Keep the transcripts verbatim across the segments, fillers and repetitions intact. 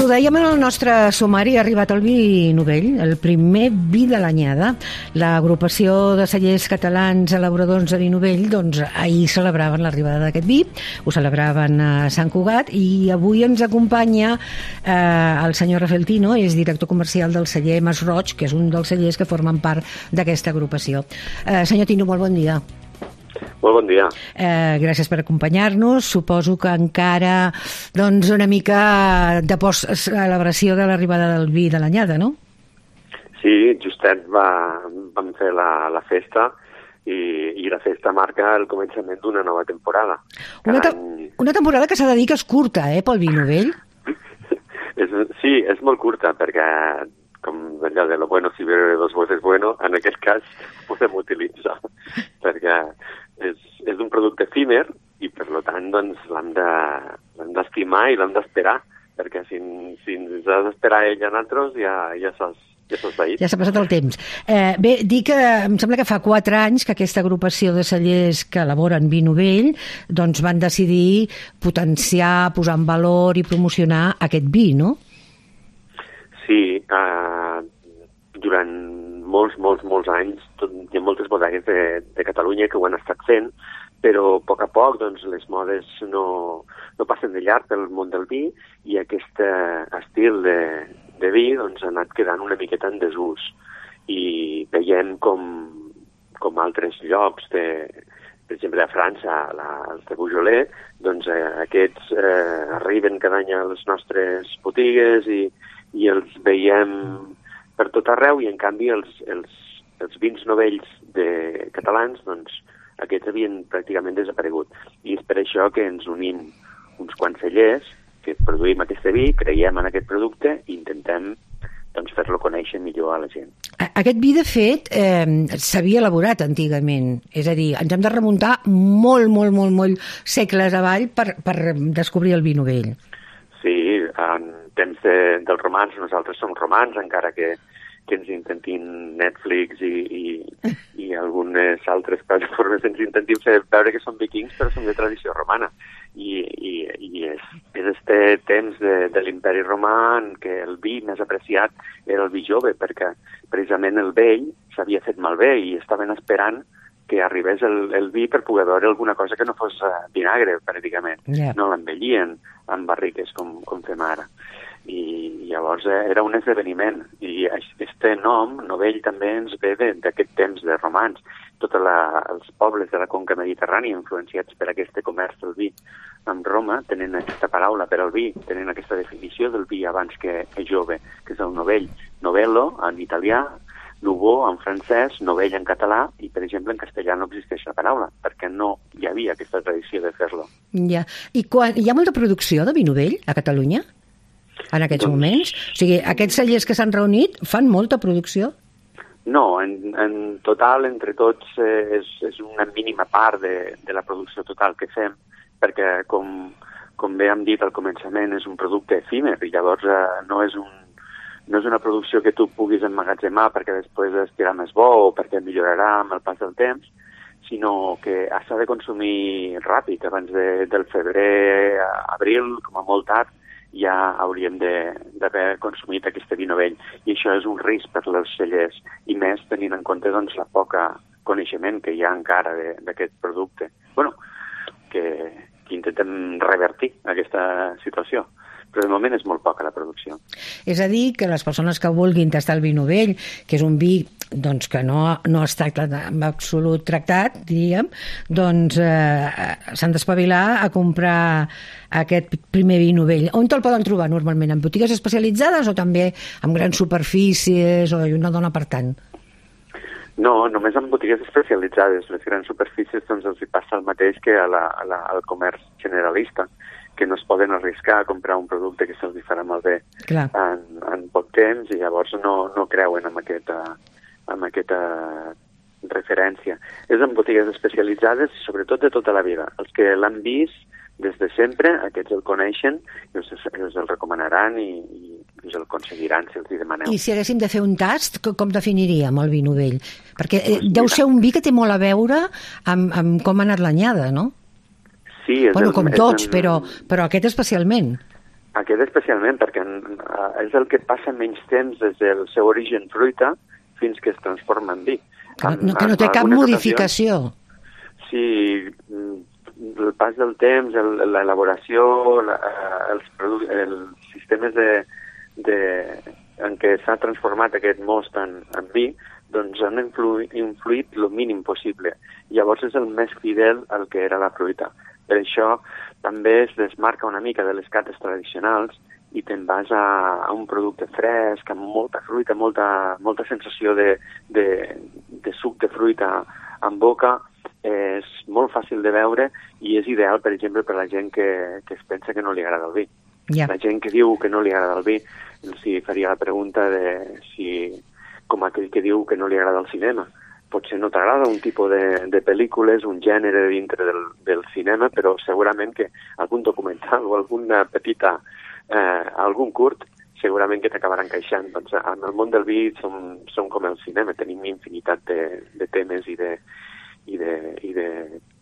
dèiem en el nostre sumari, ha arribat el vi novell, el primer vi de l'anyada. L'agrupació de cellers catalans elaboradors de vi novell, doncs ahir celebraven l'arribada d'aquest vi, ho celebraven a Sant Cugat, i avui ens acompanya eh, el senyor Rafael Tino, és director comercial del celler Mas Roig, que és un dels cellers que formen part d'aquesta agrupació. Eh, senyor Tino, molt bon dia. Molt bon dia. Eh, gràcies per acompanyar-nos. Suposo que encara doncs, una mica de post-celebració de l'arribada del vi de l'anyada, no? Sí, justet va, vam fer la, la festa i, i la festa marca el començament d'una nova temporada. Una, te any... una temporada que s'ha de dir que és curta, eh, pel vi novell. és, sí, és molt curta, perquè com allò de lo bueno si bebe dos veces bueno, en aquest cas podem utilitzar, perquè és, és un producte efímer i per tant doncs, l'hem d'estimar i l'hem d'esperar, perquè si, si ens ha d'esperar ell a nosaltres ja, ja s'ha ja ja s'ha passat el temps. Eh, bé, dir que em sembla que fa quatre anys que aquesta agrupació de cellers que elaboren vi novell doncs van decidir potenciar, posar en valor i promocionar aquest vi, no? Sí, uh, durant molts, molts, molts anys tot, hi ha moltes bodegues de, de Catalunya que ho han estat fent, però a poc a poc doncs, les modes no, no passen de llarg pel món del vi i aquest uh, estil de, de vi doncs, ha anat quedant una miqueta en desús. I veiem com, com altres llocs, de, per exemple a França, la, els de Beaujolais, doncs eh, aquests eh, arriben cada any a les nostres botigues i i els veiem per tot arreu i en canvi els, els, els vins novells de catalans doncs aquests havien pràcticament desaparegut i és per això que ens unim uns quants cellers que produïm aquest vi, creiem en aquest producte i intentem doncs, fer-lo conèixer millor a la gent. Aquest vi, de fet, eh, s'havia elaborat antigament, és a dir, ens hem de remuntar molt, molt, molt, molt segles avall per, per descobrir el vi novell. Sí, en temps de, dels romans, nosaltres som romans, encara que, que ens intentin Netflix i, i, i algunes altres plataformes ens intentin fer veure que som vikings, però som de tradició romana. I, i, i és, és este temps de, de l'imperi romà en què el vi més apreciat era el vi jove, perquè precisament el vell s'havia fet malbé i estaven esperant que arribés el, el vi per poder veure alguna cosa que no fos uh, vinagre, pràcticament. Yeah. No l'envellien en barriques, com, com fem ara. I llavors eh, era un esdeveniment. I este nom, novell, també ens ve d'aquest temps de romans. Tots els pobles de la conca mediterrània, influenciats per aquest comerç del vi amb Roma, tenen aquesta paraula per al vi, tenen aquesta definició del vi abans que, que jove, que és el novell. Novello, en italià, nouveau en francès, novell en català, i, per exemple, en castellà no existeix la paraula, perquè no hi havia aquesta tradició de fer-lo. Ja. I quan, hi ha molta producció de vi novell a Catalunya, en aquests doncs... moments? O sigui, aquests cellers que s'han reunit fan molta producció? No, en, en total, entre tots, eh, és, és una mínima part de, de la producció total que fem, perquè, com, com bé hem dit al començament, és un producte efímer, i llavors eh, no és un no és una producció que tu puguis emmagatzemar perquè després estirà més bo o perquè millorarà amb el pas del temps, sinó que s'ha de consumir ràpid, abans de, del febrer a abril, com a molt tard, ja hauríem d'haver consumit aquest vi novell. I això és un risc per als cellers, i més tenint en compte doncs, la poca coneixement que hi ha encara d'aquest producte. Bueno, que, que intentem revertir aquesta situació. Però de moment és molt poca la producció. És a dir, que les persones que vulguin tastar el vi novell, que és un vi doncs, que no, no està en absolut tractat, diríem, doncs eh, s'han d'espavilar a comprar aquest primer vi novell. On te'l poden trobar normalment? En botigues especialitzades o també en grans superfícies o una dona per tant? No, només en botigues especialitzades. Les grans superfícies doncs, els hi passa el mateix que a la, a la, al comerç generalista, que no es poden arriscar a comprar un producte que se'ls farà malbé en, en poc temps i llavors no, no creuen en aquesta, en aquesta referència. És en botigues especialitzades i sobretot de tota la vida. Els que l'han vist des de sempre, aquests el coneixen i us, us el recomanaran i, i us el aconseguiran si els hi demaneu. I si haguéssim de fer un tast, com definiríem el vi novell? Perquè eh, deu ser un vi que té molt a veure amb, amb com ha anat l'anyada, no? Sí, és bueno, el, com tots, és el... però, però aquest especialment. Aquest especialment, perquè és el que passa menys temps des del seu origen fruita fins que es transforma en vi. Que no, que no té cap modificació. Sí, el pas del temps, l'elaboració, els, els sistemes de, de, en què s'ha transformat aquest most en, en vi, doncs han influït, influït el mínim possible. Llavors és el més fidel al que era la fruita. Per això també es desmarca una mica de les cates tradicionals i te'n vas a, a un producte fresc, amb molta fruita, molta, molta sensació de, de, de suc de fruita en boca. Eh, és molt fàcil de veure i és ideal, per exemple, per la gent que, que es pensa que no li agrada el vi. Yeah. La gent que diu que no li agrada el vi, si faria la pregunta de si, com aquell que diu que no li agrada el cinema. Potser no t'agrada un tipus de, de pel·lícules, un gènere dintre del, del cinema, però segurament que algun documental o alguna petita, eh, algun curt, segurament que t'acabarà encaixant. Doncs en el món del vi som, som com el cinema, tenim infinitat de, de temes i de, i de, i de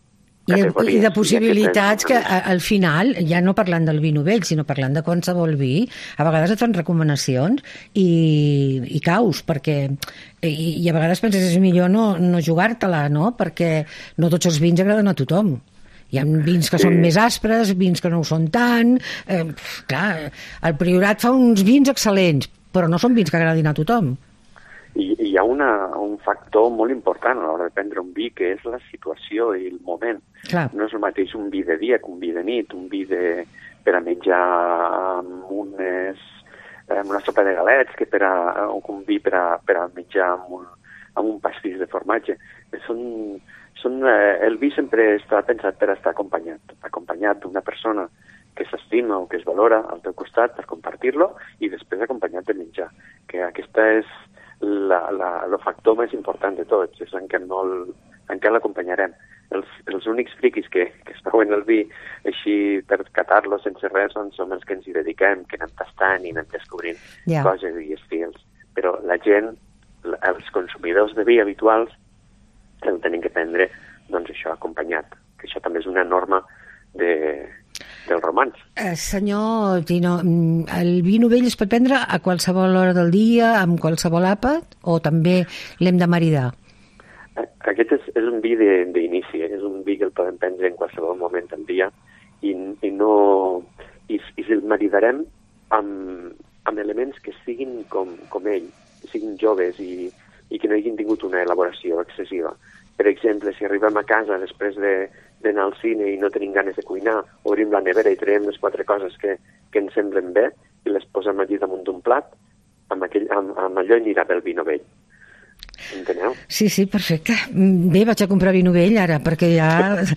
I de, i de possibilitats que al final, ja no parlant del vi novell, sinó parlant de qualsevol vi, a vegades et fan recomanacions i, i caus, perquè i, i a vegades penses és millor no, no jugar-te-la, no? Perquè no tots els vins agraden a tothom. Hi ha vins que sí. són més aspres, vins que no ho són tant. Eh, clar, el Priorat fa uns vins excel·lents, però no són vins que agradin a tothom. I hi ha una, un factor molt important a l'hora de prendre un vi, que és la situació i el moment. Clar. No és el mateix un vi de dia que un vi de nit, un vi de, per a menjar amb, unes, amb una sopa de galets, que per a, un vi per a, per a menjar amb un, amb un pastís de formatge. Són, són, eh, el vi sempre està pensat per estar acompanyat, acompanyat d'una persona que s'estima o que es valora al teu costat per compartir-lo i després acompanyat de menjar. Que aquesta és la, la, el factor més important de tots, és en què, no el, en què l'acompanyarem. Els, els únics friquis que, que es veuen el vi així per catar-lo sense res doncs som els que ens hi dediquem, que anem tastant i anem descobrint yeah. coses i estils. Però la gent, els consumidors de vi habituals, el tenen que prendre doncs això, acompanyat, que això també és una norma de, del romanç. Eh, senyor Tino, el vi novell es pot prendre a qualsevol hora del dia, amb qualsevol àpat, o també l'hem de maridar? Aquest és, és un vi d'inici, és un vi que el podem prendre en qualsevol moment del dia i, i no i, i el maridarem amb, amb elements que siguin com, com ell, que siguin joves i, i que no hagin tingut una elaboració excessiva. Per exemple, si arribem a casa després de, d'anar al cine i no tenim ganes de cuinar, obrim la nevera i traiem les quatre coses que, que ens semblen bé i les posem allí damunt d'un plat, amb, aquell, amb, amb allò anirà bé el vi novell. Enteneu? Sí, sí, perfecte. Bé, vaig a comprar vi novell ara, perquè ja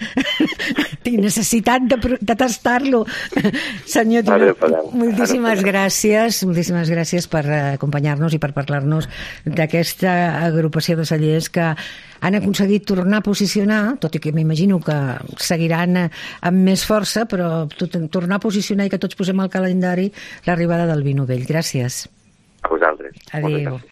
tinc necessitat de, de tastar-lo. Senyor Tino, moltíssimes gràcies, moltíssimes gràcies per acompanyar-nos i per parlar-nos d'aquesta agrupació de cellers que han aconseguit tornar a posicionar, tot i que m'imagino que seguiran amb més força, però tot, tornar a posicionar i que tots posem al calendari l'arribada del vi novell. Gràcies. A vosaltres. Adéu.